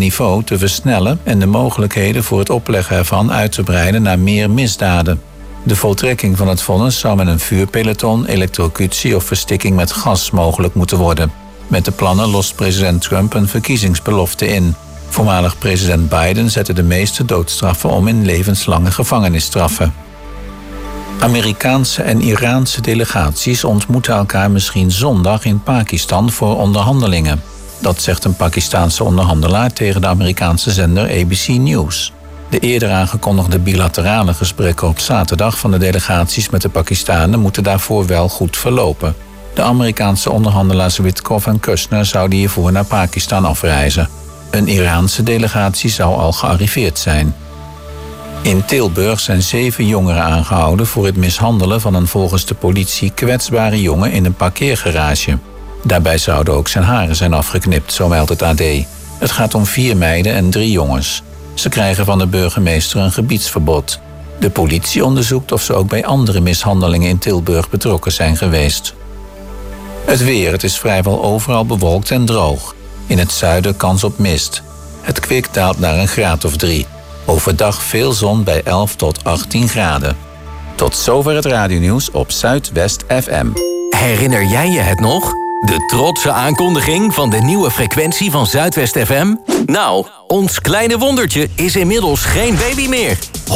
niveau te versnellen en de mogelijkheden voor het opleggen ervan uit te breiden naar meer misdaden. De voltrekking van het vonnis zou met een vuurpeloton, elektrocutie of verstikking met gas mogelijk moeten worden. Met de plannen lost president Trump een verkiezingsbelofte in. Voormalig president Biden zette de meeste doodstraffen om in levenslange gevangenisstraffen. Amerikaanse en Iraanse delegaties ontmoeten elkaar misschien zondag in Pakistan voor onderhandelingen. Dat zegt een Pakistaanse onderhandelaar tegen de Amerikaanse zender ABC News. De eerder aangekondigde bilaterale gesprekken op zaterdag van de delegaties met de Pakistanen moeten daarvoor wel goed verlopen. De Amerikaanse onderhandelaars Witkoff en Kushner zouden hiervoor naar Pakistan afreizen. Een Iraanse delegatie zou al gearriveerd zijn. In Tilburg zijn 7 jongeren aangehouden voor het mishandelen van een volgens de politie kwetsbare jongen in een parkeergarage. Daarbij zouden ook zijn haren zijn afgeknipt, zo meldt het AD. Het gaat om 4 meiden en 3 jongens. Ze krijgen van de burgemeester een gebiedsverbod. De politie onderzoekt of ze ook bij andere mishandelingen in Tilburg betrokken zijn geweest. Het weer, het is vrijwel overal bewolkt en droog. In het zuiden kans op mist. Het kwik daalt naar een graad of 3. Overdag veel zon bij 11 tot 18 graden. Tot zover het radionieuws op Zuidwest FM. Herinner jij je het nog? De trotse aankondiging van de nieuwe frequentie van Zuidwest FM? Nou, ons kleine wondertje is inmiddels geen baby meer. 105.7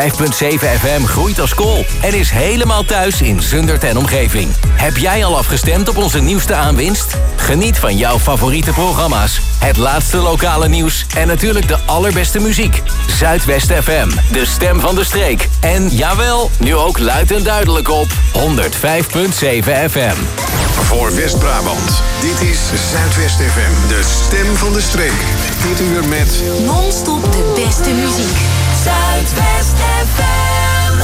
FM groeit als kool en is helemaal thuis in Zundert en omgeving. Heb jij al afgestemd op onze nieuwste aanwinst? Geniet van jouw favoriete programma's, het laatste lokale nieuws en natuurlijk de allerbeste muziek. Zuidwest FM, de stem van de streek. En jawel, nu ook luid en duidelijk op 105.7 FM. Voor West-Brabant, dit is Zuidwest FM, de stem van de streek. Dit uur met non-stop de beste muziek. Zuidwest FM.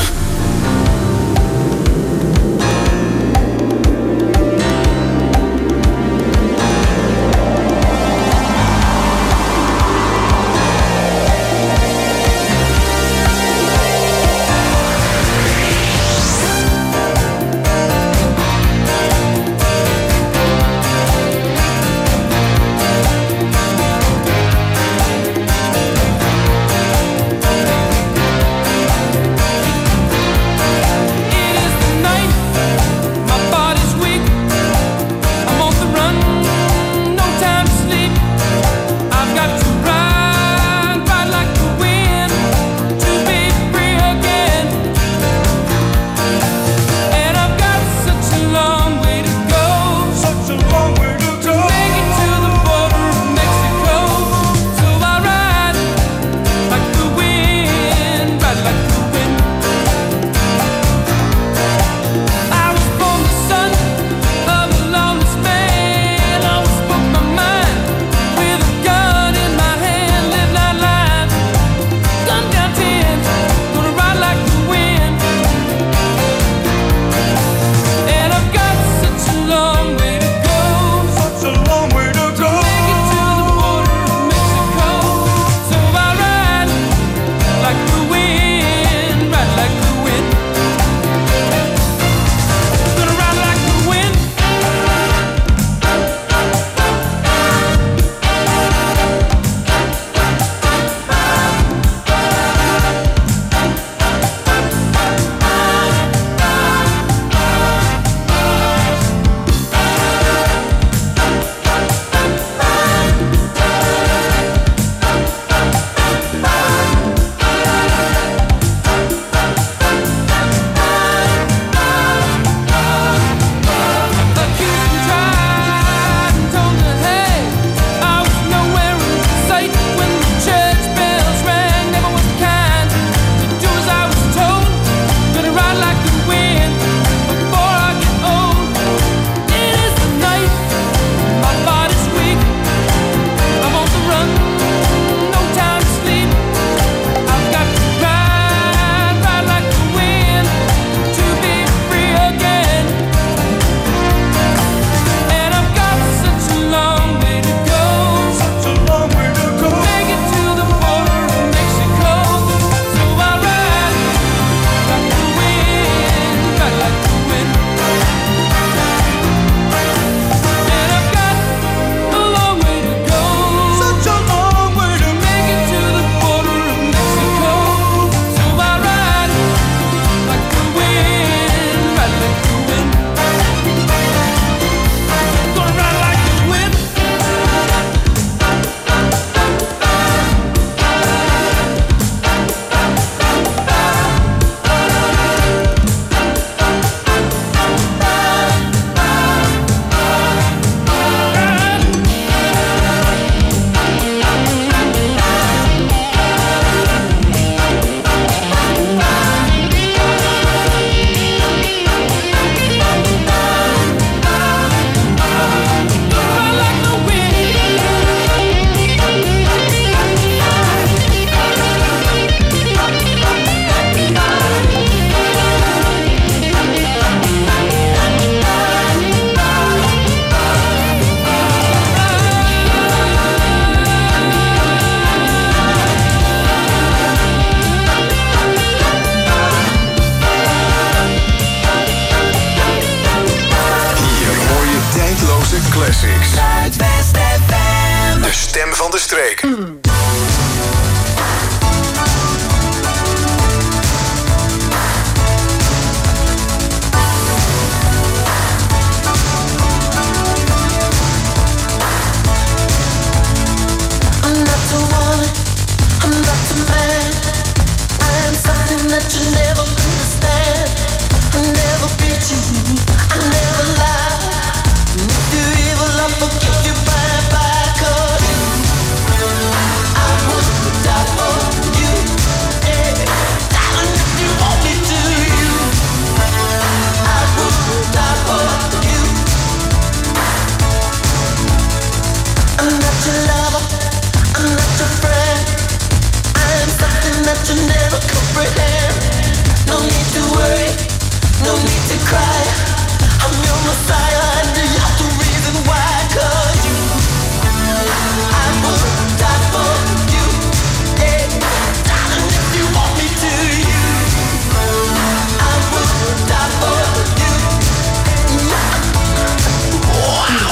streek. That you never understand. I never beat you, I never lie. If you evil, I forgive you bye. 'Cause I would die for you, yeah. Darling, if you want me to, you I would die for you. I'm not your lover, I'm not your friend. I am something that you never comprehend. No need to worry, no need to cry. I'm your Messiah and you're the reason why. 'Cause you, I would die for you, yeah. Darling, if you want me to, you I would die for you. Wow.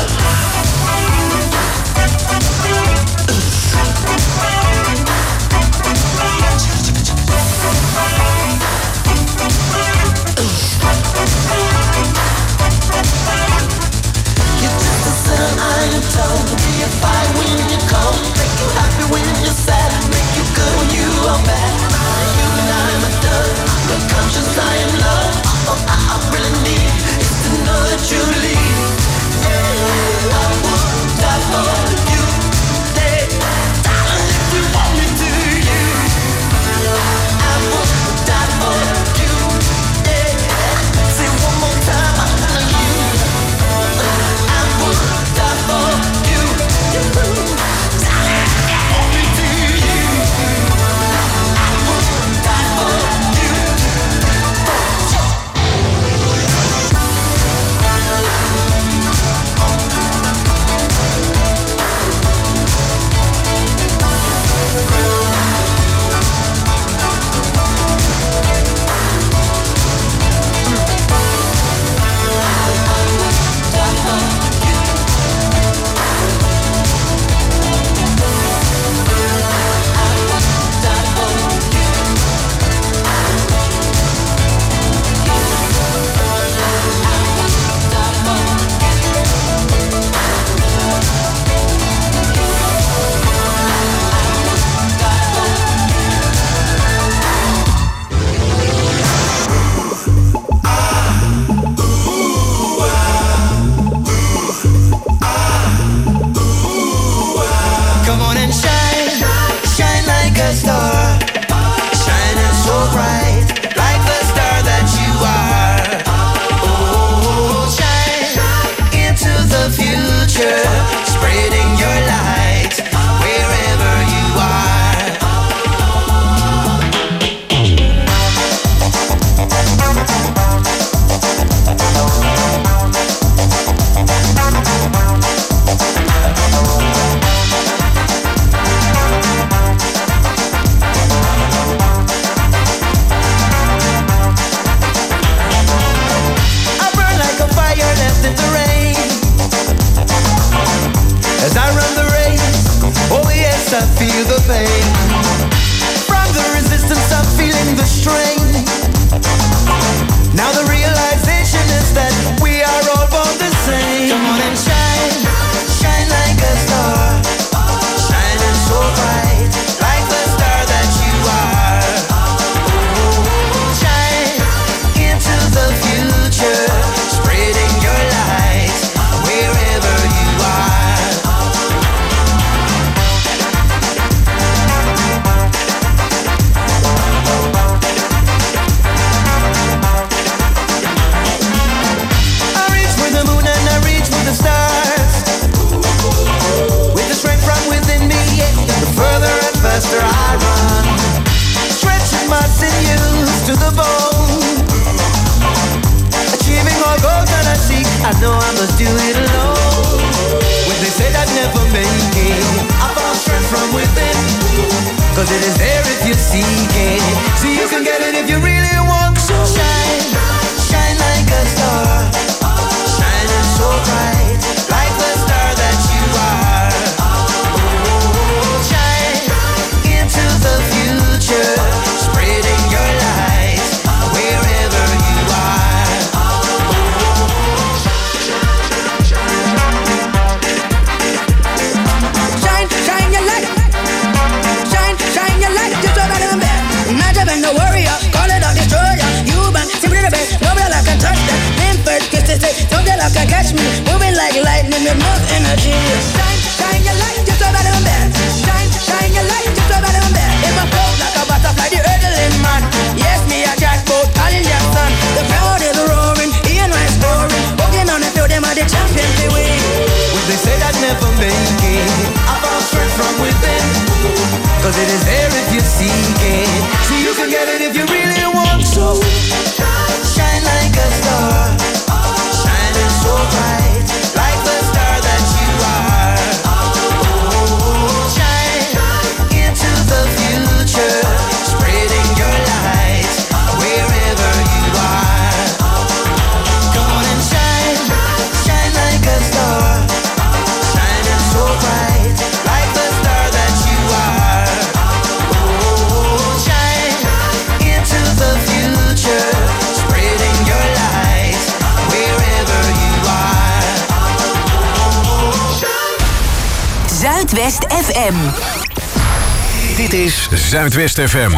I am told to be a fire when you come. Make you happy when you're sad. Make you good when you are bad. You and I am a done. Your conscience I am love. All I really need is to know that you believe. Yeah, I would die for you. Yeah, darling, if you want me to, you I would die for you. Yeah, say one more time, I love you. I would die for you. Darling, if you want me to, you I would die for you. Come on and shine, shine like a star, shining so bright, like the star that you are. Oh, shine into the future, spreading your light wherever you are. I burn like a fire left in the rain. As I run the race, oh yes, I feel the pain. From the resistance, I'm feeling the strain. Now the realization is that we are all born the same. Come on and shine, shine like a star, shining so bright, like the star that you are. Oh, shine into the future, spreading your light wherever you are. I reach for the moon and I reach for the stars. With the strength from within me, yeah, the further and faster I run. Stretching my sinews to the bone. Achieving all goals that I seek, I know I must do it alone. When they said I'd never make it, I found strength from within. 'Cause it is there if you seek it. See, you can get it if you really want. So shine, shine like a star, shining so bright, like the star that you are. Oh, 'cause it is there if you seek it. See, you can get it if you really want to. Shine like a star, shining so bright, like the star that you are. Shine into the future, spreading your light wherever you are. Come on and shine, shine like a star, shining so bright, like the star that you are. Shine into the future, spreading your light wherever you are. Zuidwest FM. Dit is Zuidwest FM.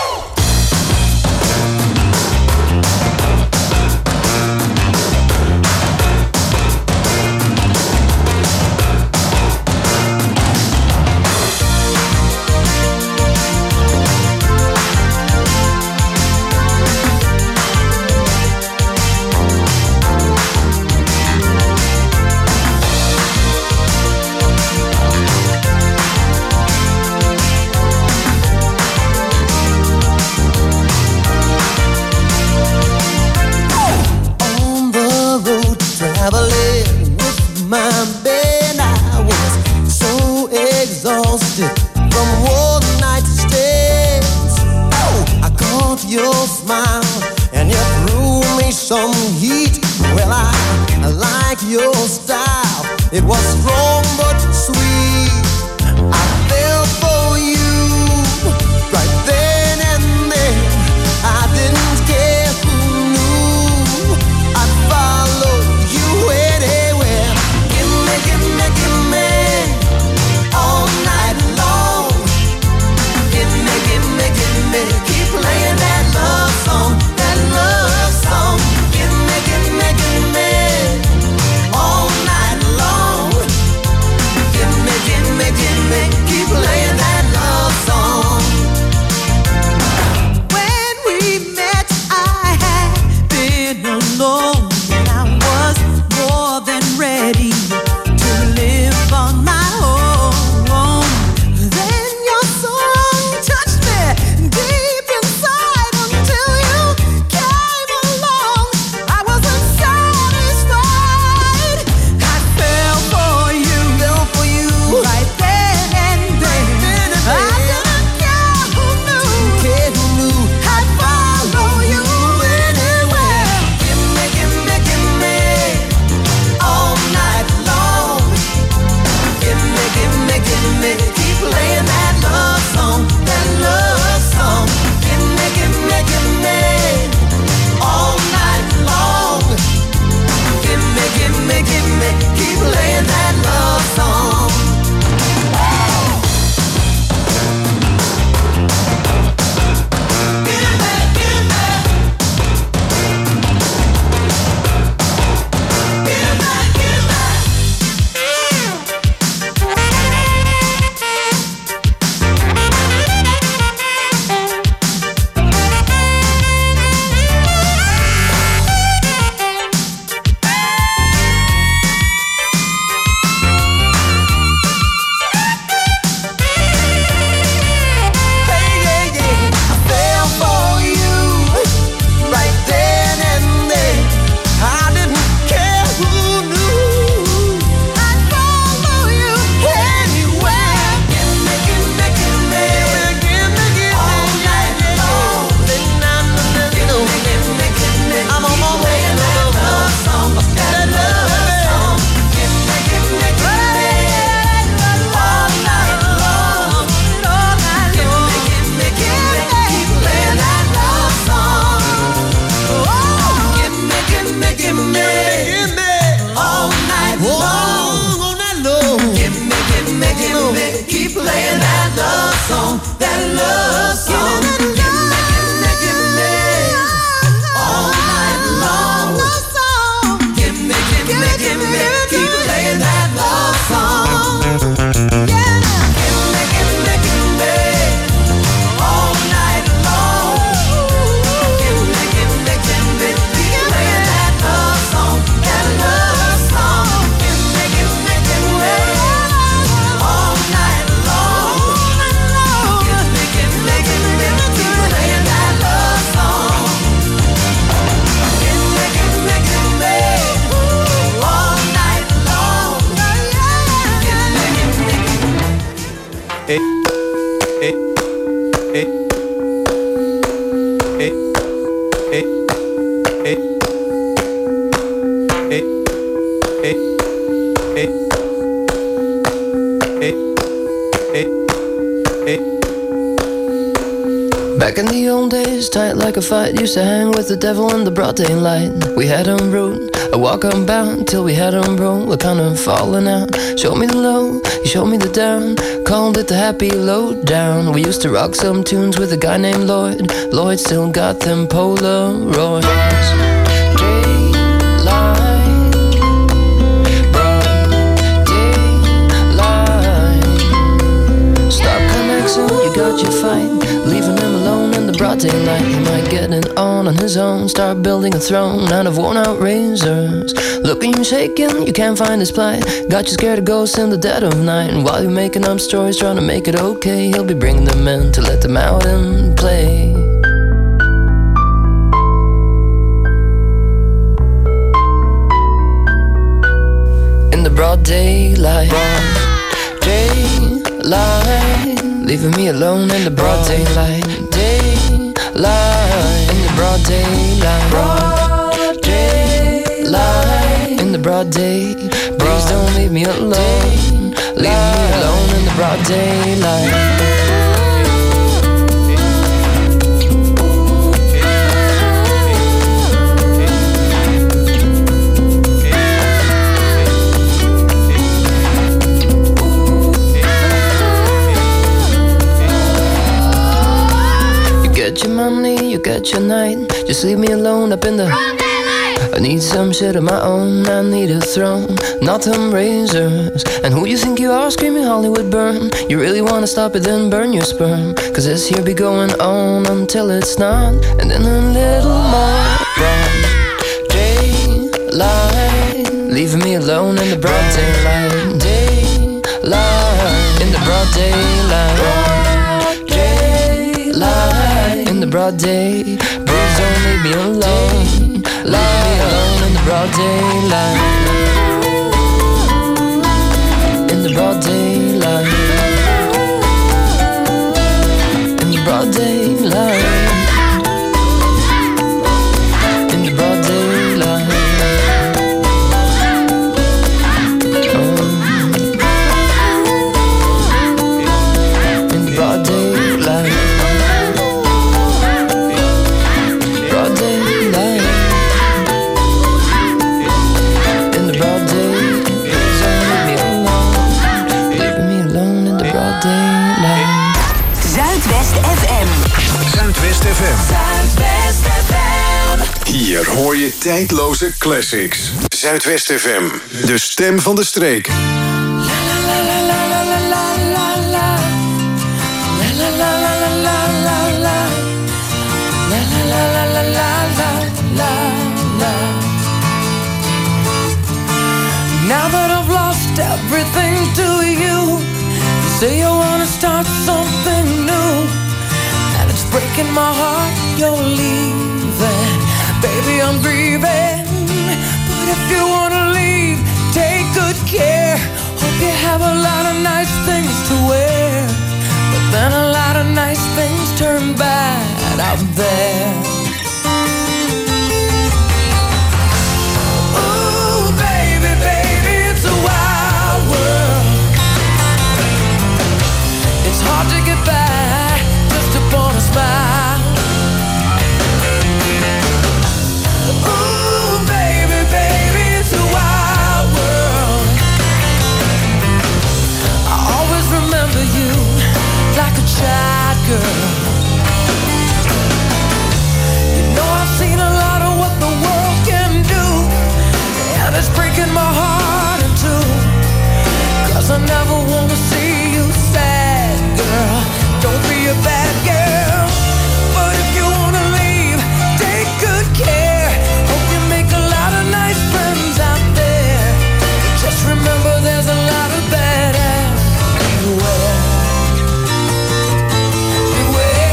Traveling with my band, I was so exhausted from one night stands. Oh, I caught your smile and you threw me some heat. Well, I like your style. It was strong but sweet. I fell for you right then and then. I didn't care who knew. I'd follow you anywhere. Gimme, gimme, gimme all night long. Gimme, gimme, gimme, keep playing that love song, that love song. Gimme, gimme, gimme all night long. Back in the old days, tight like a fight, used to hang with the devil in the broad daylight. We had on route, a walk unbound, till we had on road, we're kind of falling out. Showed me the low, you showed me the down, called it the happy lowdown. We used to rock some tunes with a guy named Lloyd. Lloyd still got them Polaroids. You got your fight, leaving him alone in the broad daylight. He might get it on his own, start building a throne out of worn out razors. Looking you shaking, you can't find his plight. Got you scared of ghosts in the dead of night. And while you're making up stories, trying to make it okay, he'll be bringing them in to let them out and play. In the broad daylight, leaving me alone in the broad daylight. Daylight, in the broad daylight. Broad daylight, in the broad day. Please don't leave me alone. Leave me alone in the broad daylight. Get your money, you get your night. Just leave me alone up in the I need some shit of my own. I need a throne, not them razors. And who you think you are, screaming Hollywood burn? You really wanna stop it, then burn your sperm. Cause this here be going on until it's not. And then a little more broad daylight, leaving me alone in the broad daylight. Daylight, in the broad daylight. In the broad day, please don't leave me alone. Leave me alone in the broad daylight. In the broad daylight. In the broad daylight. In the broad daylight. In the broad daylight. Zuidwest FM. Zuidwest FM. Zuidwest FM. Hier hoor je tijdloze classics. Zuidwest FM. De stem van de streek. Now that I've lost everything to you, you say you wanna start something new, and it's breaking my heart you're leaving. Baby, I'm grieving, but if you wanna leave, take good care. Hope you have a lot of nice things to wear, but then a lot of nice things turn bad out there. It's hard to get by just upon a smile. Ooh, baby, baby, it's a wild world. I always remember you like a child girl. You know I've seen a lot of what the world can do, and it's breaking my heart in two. 'Cause I never wanna see you sad, girl. Don't be a bad girl. But if you wanna leave, take good care. Hope you make a lot of nice friends out there. Just remember there's a lot of bad ass everywhere. Beware.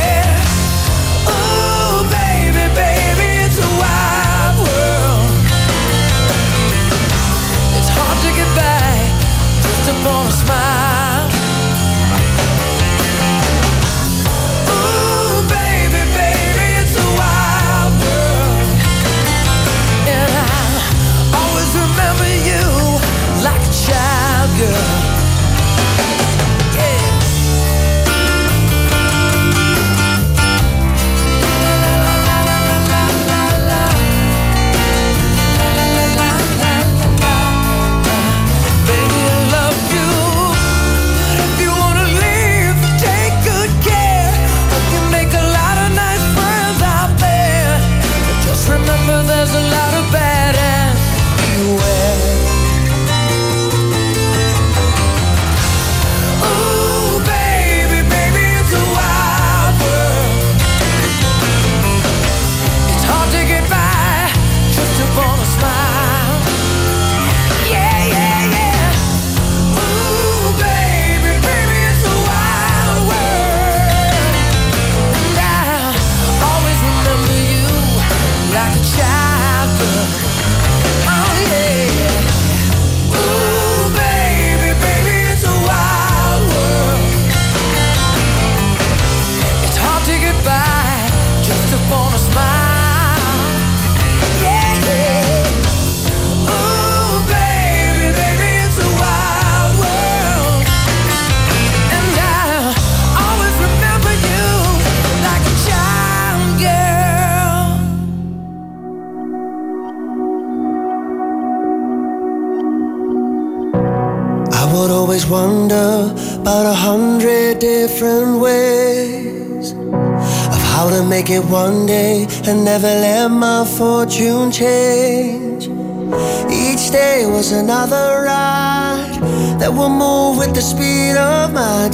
always wonder about 100 different ways of how to make it one day and never let my fortune change. Each day was another ride that will move with the speed of my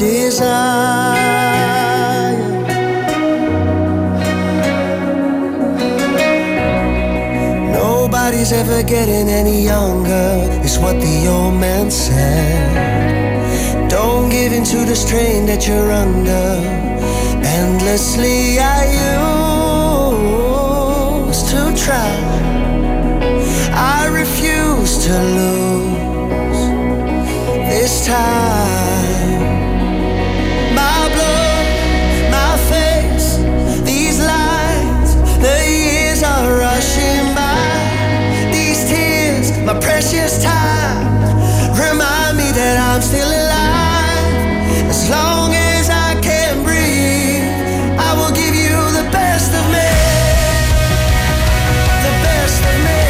desire. Nobody's ever getting any younger, is what the old man said. Don't give in to the strain that you're under. Endlessly I used to try, I refuse to lose this time. My blood, my face, these lines, the years are rushing by. These tears, my precious time, remind me that I'm still alive. As long as I can breathe, I will give you the best of me. The best of me.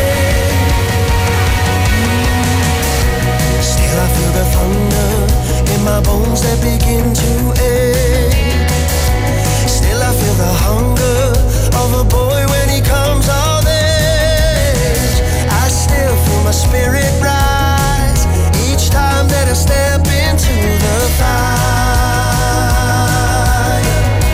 Still I feel the thunder in my bones that begin to ache. Still I feel the hunger of a boy when he comes of age. I still feel my spirit rise each time that I step into the fire.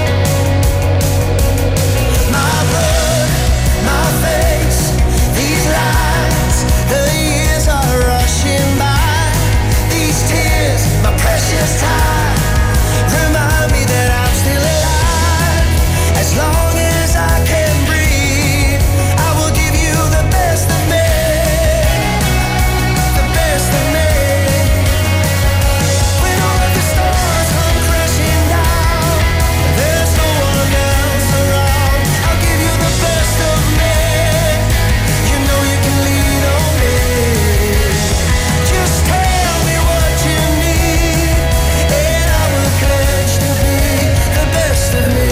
My blood, my face, these lines, the years are rushing by. These tears, my precious time, remind me that I'm still alive. As long as I can breathe, I will give you the best of me. The best of me. When all of the stars come crashing down, there's no one else around. I'll give you the best of me. You know you can lean on me. Just tell me what you need, and I will pledge to be the best of me.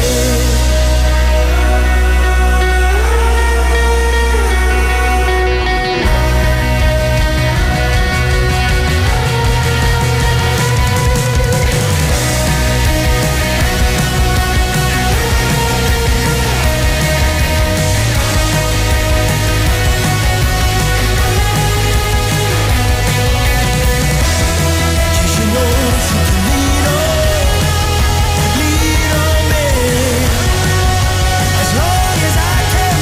You know you can lean on me, as long as I can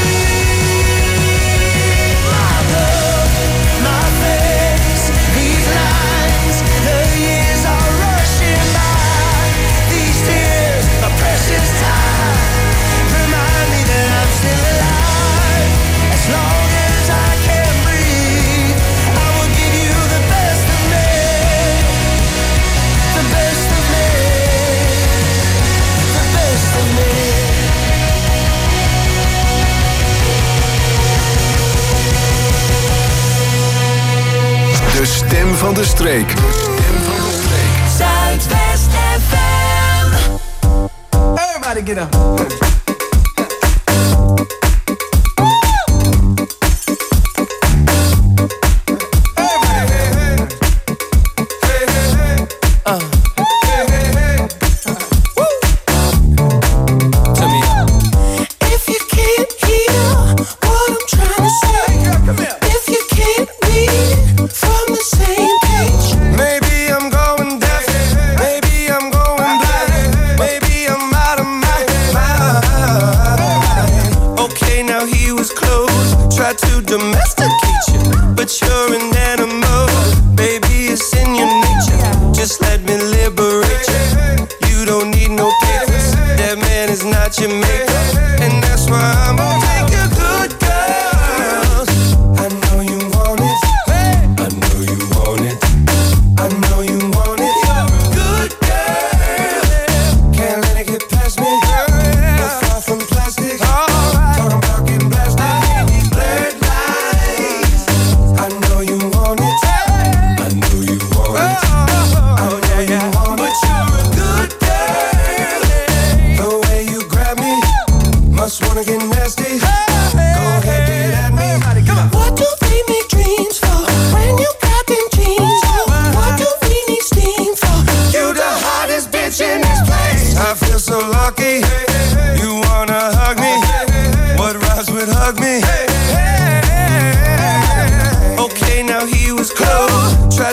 breathe. My blood, my face, these lines, the years are rushing by. These tears, my precious time, remind me that I'm still alive. As long as I can breathe, I will give you the best of me. The best of me. The best of me. De stem van de streek. De stem van de streek. Zuidwest FM. Everybody get up. If you can't hear what I'm trying to say, if you can't read from the same page, Maybe I'm going deaf, maybe I'm going blind, maybe I'm out of my mind. Okay, now he was close, tried to domesticate you, but you're an animal, baby, it's in your nature. Just let me liberate you. You don't need no papers, that man is not your maker, and that's why I'm gonna take your good girls. I know you want it, I know you want it, I know you want it. You're a good girl, can't let it get past me. You're far from plastic, talking about getting blasted. These blurred lines, I know you want it, I know you want it, I know you want it. But you're a good girl, the way you grab me, must wanna get nasty. Go ahead, get at me. what do we make dreams for when you got them jeans on? What do we need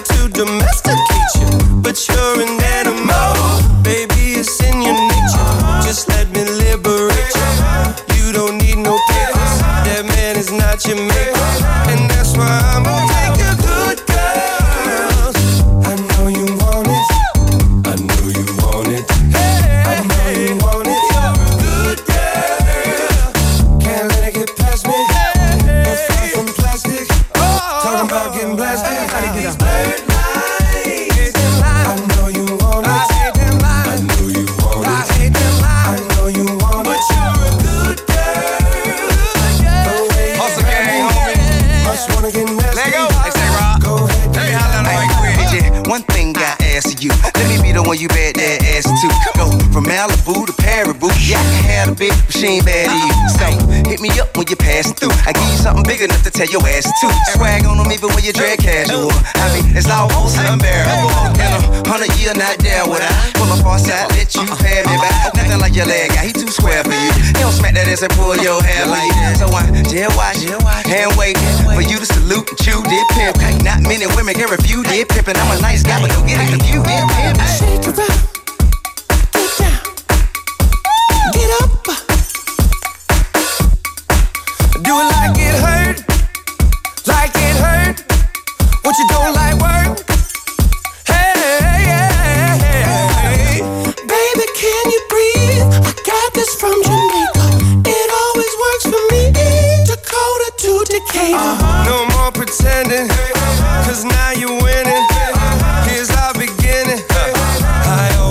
to domesticate you, but you're an animal. Baby, it's in your nature. Just let me liberate you. You don't need no papers. That man is not your maker, and that's why I'm gonna take you good girls. I know you want it. I know you want it. I know you want it. You're a good girl. Can't let it get past me. You're far from plastic. Talking about getting blasted. These bird lights. I know you want it. I know you want it. I know you want it. But you're a good girl. Hustle gang, homie. Must wanna get nasty. Let go. Hey, say Rob. Go ahead. Tell me how that like quick. One thing I ask you, let me be the one you bet that ass to. Go from Malibu to Paribu. Yeah, I can have a bitch, but she ain't bad to you. So hit me up when you're passing through. I give you something big enough to tell your ass to. Swag on them even when you drag casual. I mean, it's almost unbearable. In 100 years, not there would I pull up on side, let you pay me back. Nothing like your leg guy, he too square for you. He don't smack that ass and pull your hair like that. So I jail watch, hand wait for you to salute and chew, did pimp. Not many women can refuse, did pimp. And I'm a nice guy, but don't get it confused, did pimp. Shake it up, get down, get up. Do it like it hurt, like it hurt. What you don't like work? Hey, baby, can you breathe? I got this from Jamaica. It always works for me. Dakota to Decatur. No more pretending, 'cause now you're winning. Here's our beginning. I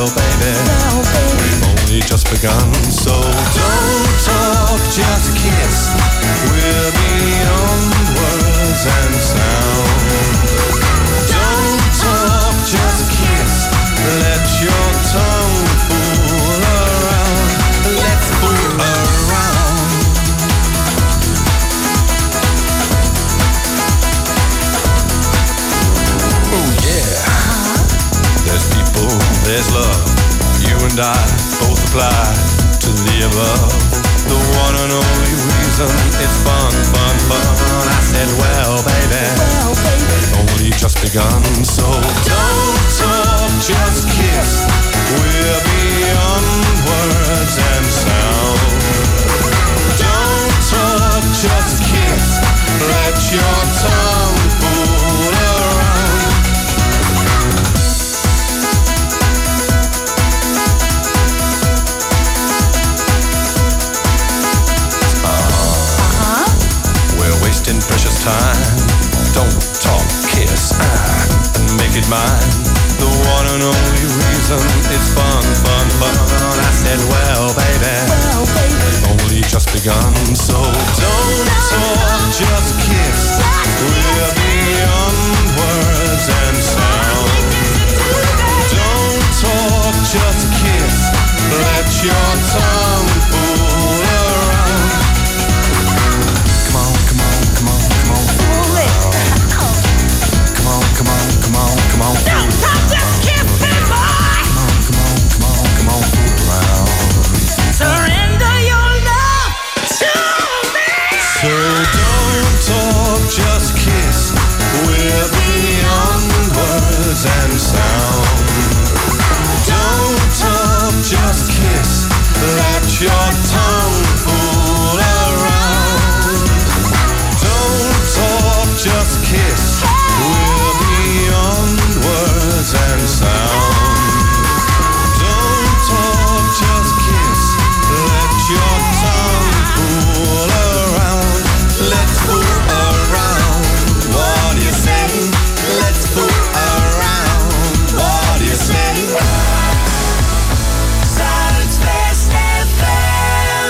well, baby, we've only just begun. So don't talk, just kiss. We're beyond words and sound. Don't talk, just kiss. Let your tongue fool around. Let's fool around. Oh yeah. There's people, there's love. You and I both apply to the above. The one and only reason it's fun, fun, fun. I said, well, baby, we've only just begun. So don't talk, just kiss. We're beyond words and sound. Don't talk, just kiss. Let your tongue fool around. We're wasting precious time. Don't talk, kiss, and make it mine. The one and only reason it's fun, fun, fun. I said, well, baby, we've only just begun. So don't talk, just kiss. We're beyond words and sound. Don't talk, just kiss. Let your tongue fool around. Come on, come on, come on, come on, fool around. Come on, come on, come on, come on, fool around. Don't talk, just kiss me, boy. Come on, come on, come on, fool around. Surrender your love to me. So don't talk, just kiss. We're beyond words and sound. Don't talk, just kiss. Let your tongue fool around. Don't talk, just kiss. We're beyond words and sound. Don't talk, just kiss. Let your tongue fool around. Let's fool around. What do you say? Let's fool around. What do you say? Zuidwest FM.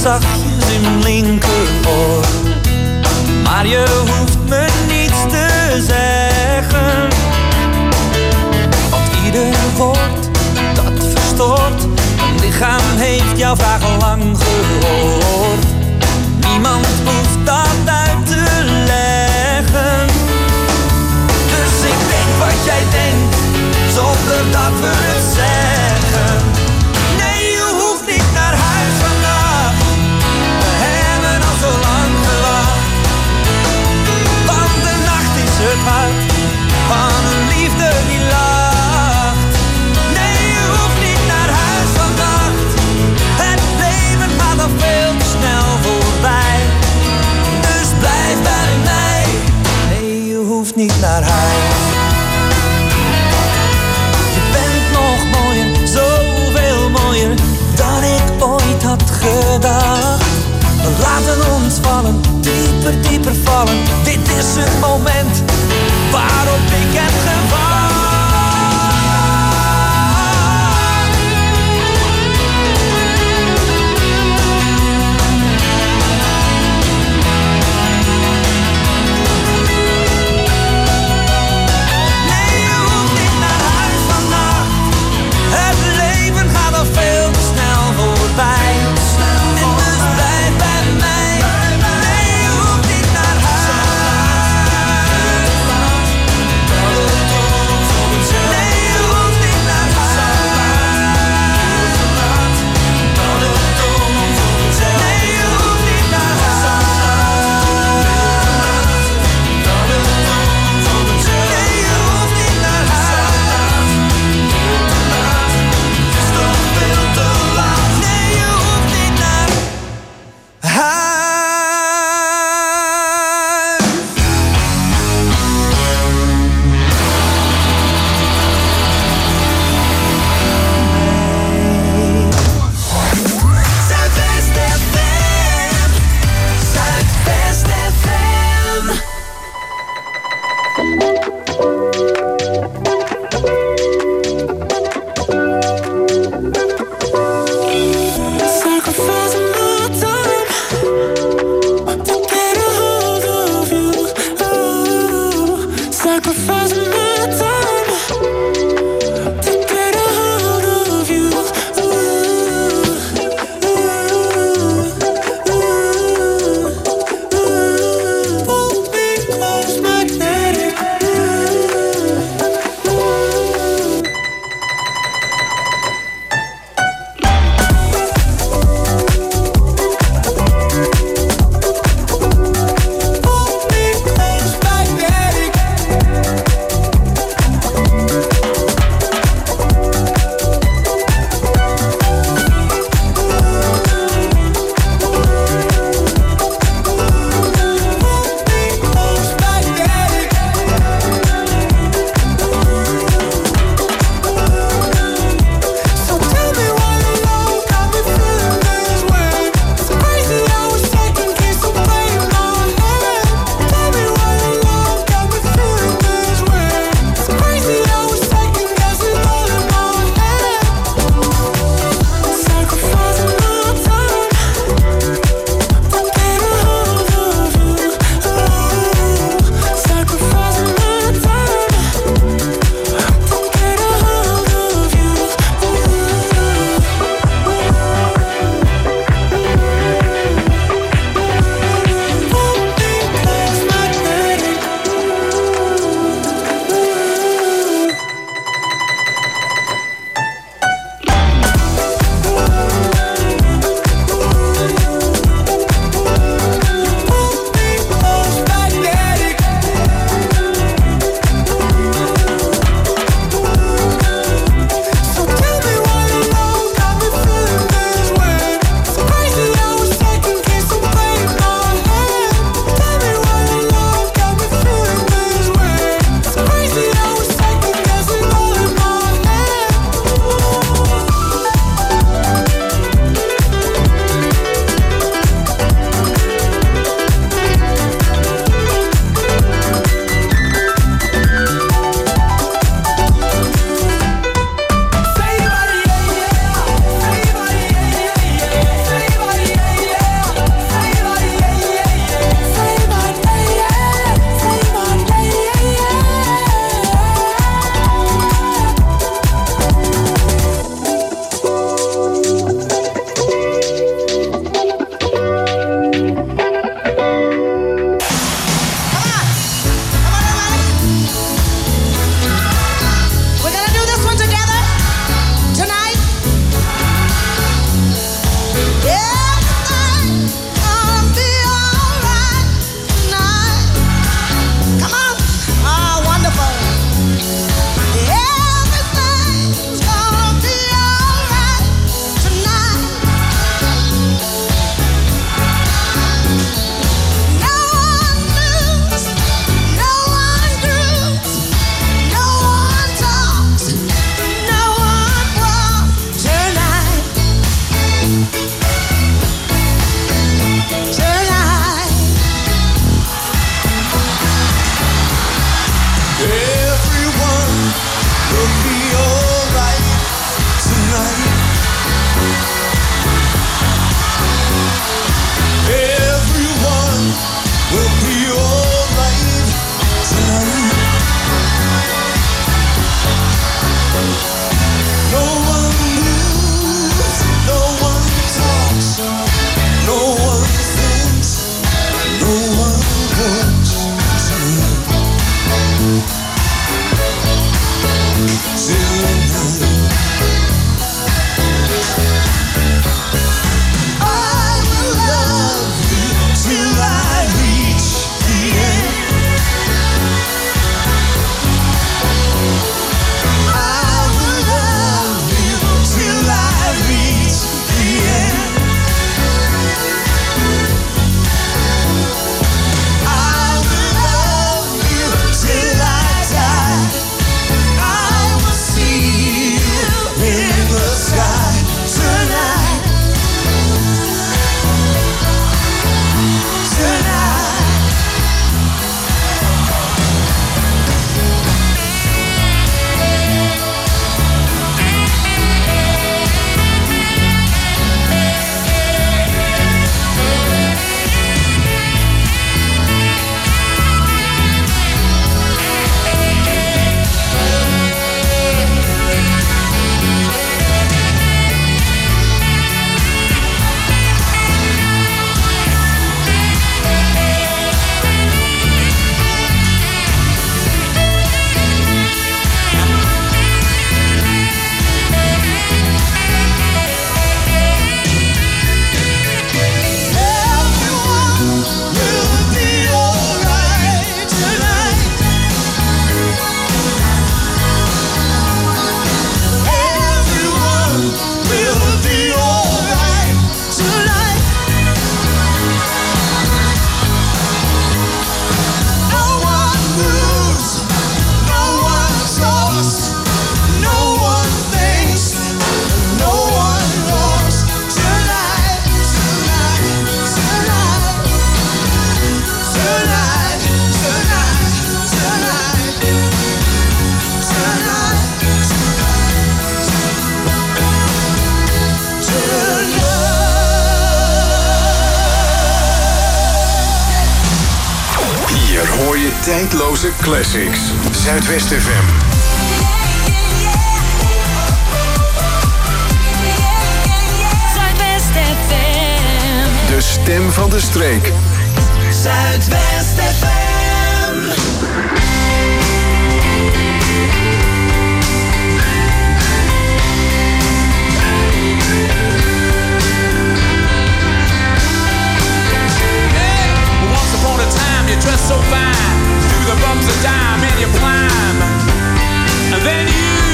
zachtjes in mijn linkeroor. Maar je hoeft me niets te zeggen, want ieder woord dat verstoort mijn lichaam heeft jouw vraag al lang gehoord. Niemand hoeft dat uit te leggen, dus ik denk wat jij denkt, zonder dat we het zeggen. Nee, je hoeft niet naar huis vandaag, we hebben al zo lang gewacht. Want de nacht is het hart van een liefde die lacht. Nee, je hoeft niet naar huis vannacht, het leven gaat al veel te snel voorbij. Dus blijf bij mij, nee, je hoeft niet naar huis. Zoveel mooier dan ik ooit had gedacht. We laten ons vallen, dieper, dieper vallen. Dit is het moment waarop ik heb gewacht. Veel te snel voorbij. En dus blijf bij mij. Nee, je hoeft niet naar huis. Nee, je hoeft niet naar huis. Nee, je hoeft niet naar huis. Nee, je hoeft niet naar huis. Tijdloze classics. Zuidwest FM. Zuidwest FM. De stem van de streek. Zuidwest FM. Once upon a time you dressed so fine, through the bumps of dime and you climb, and then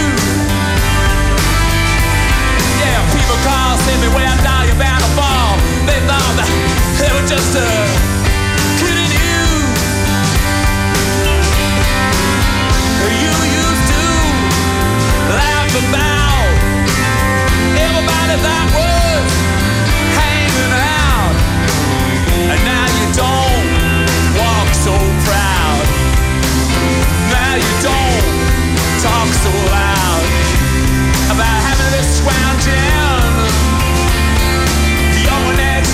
yeah, people call, say me where down, you're bound to fall. They thought that they were just kidding you. You used to laugh about everybody that was hanging out, and now you don't walk so proud. Now you don't talk so loud about having this scrounging your next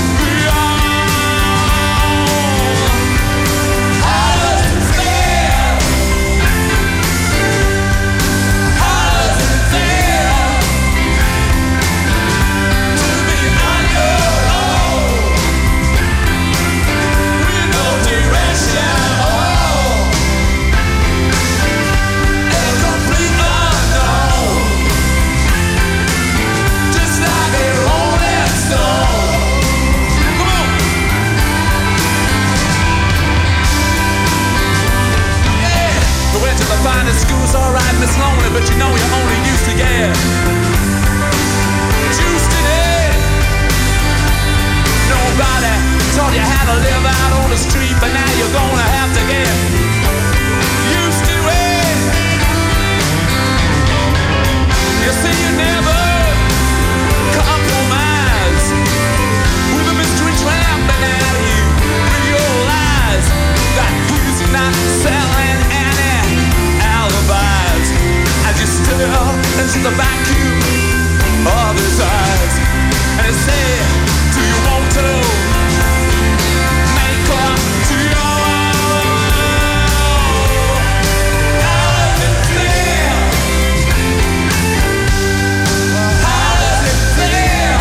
beyond. How does it feel? How does it feel to be on your own with no direction? And complete unknown, just like a rolling stone. Come on. Yeah, we went to the finest schools, alright, Miss Lonely, but you know you only used to get juiced in it. Nobody taught you how to live out on the street, but now you're gonna have to get used to it. You see, you never compromise with a mystery tramp, and now you realize that he's not selling any alibis as you stare into the vacuum of his eyes, and he said, do you want to make up to your how does it feel? How does it feel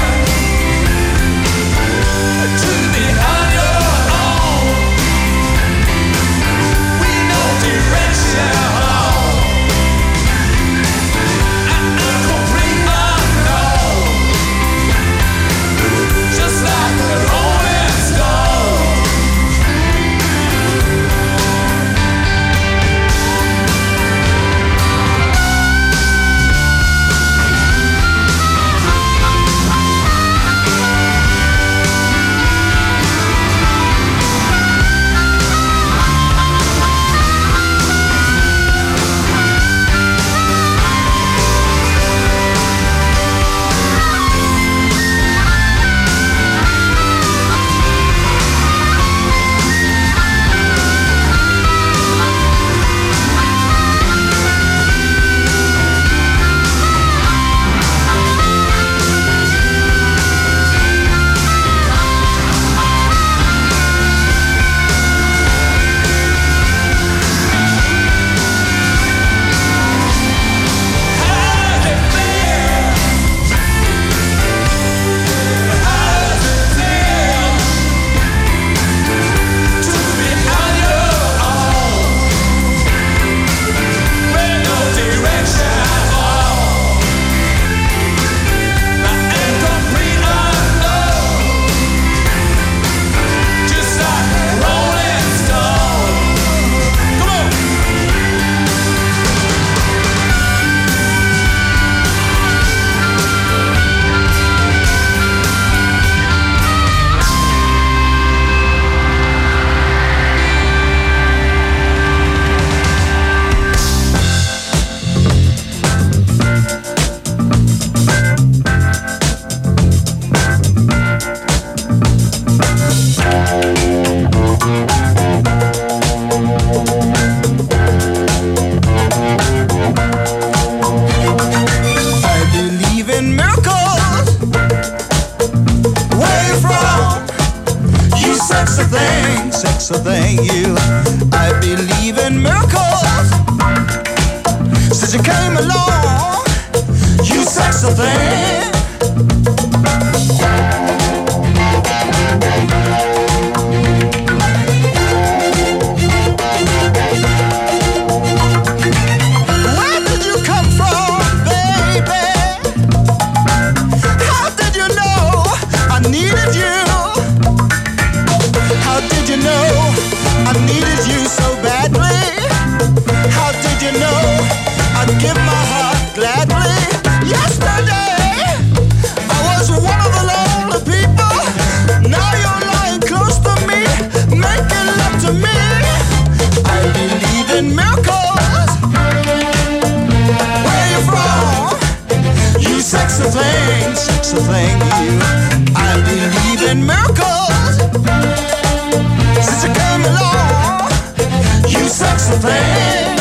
to be on your own with no direction and complete since you came along, you sexy thing. Where did you come from, baby? How did you know I needed you? How did you know I needed you so badly? How did you know I'd give my heart gladly? Yesterday I was one of the lonely people. Now you're lying close to me, making love to me. I believe in miracles. Where you from? You sexy thing, you. I believe in miracles. Since you came along, you sexy thing.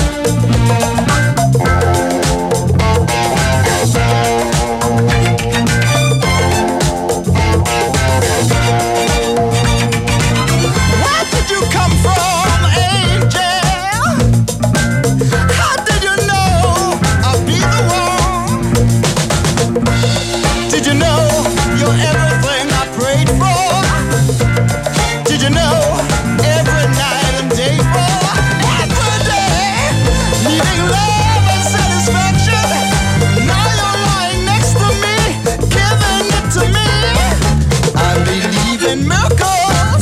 Where did you come from, angel? How did you know I'll be the one? Did you know you're everything I prayed for? Did you know every night and day for? Every day, needing love and satisfaction. Now you're lying next to me, giving it to me. I believe in miracles.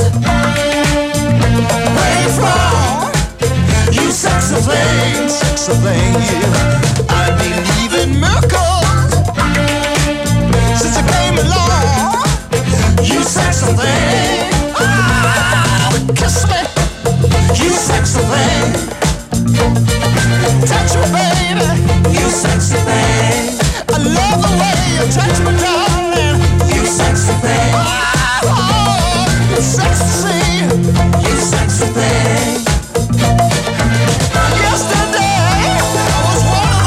Where you from? You sexy thing, you. I believe in miracles. Since you came along, you sexy thing. Kiss me, you sexy thing. Touch me, baby.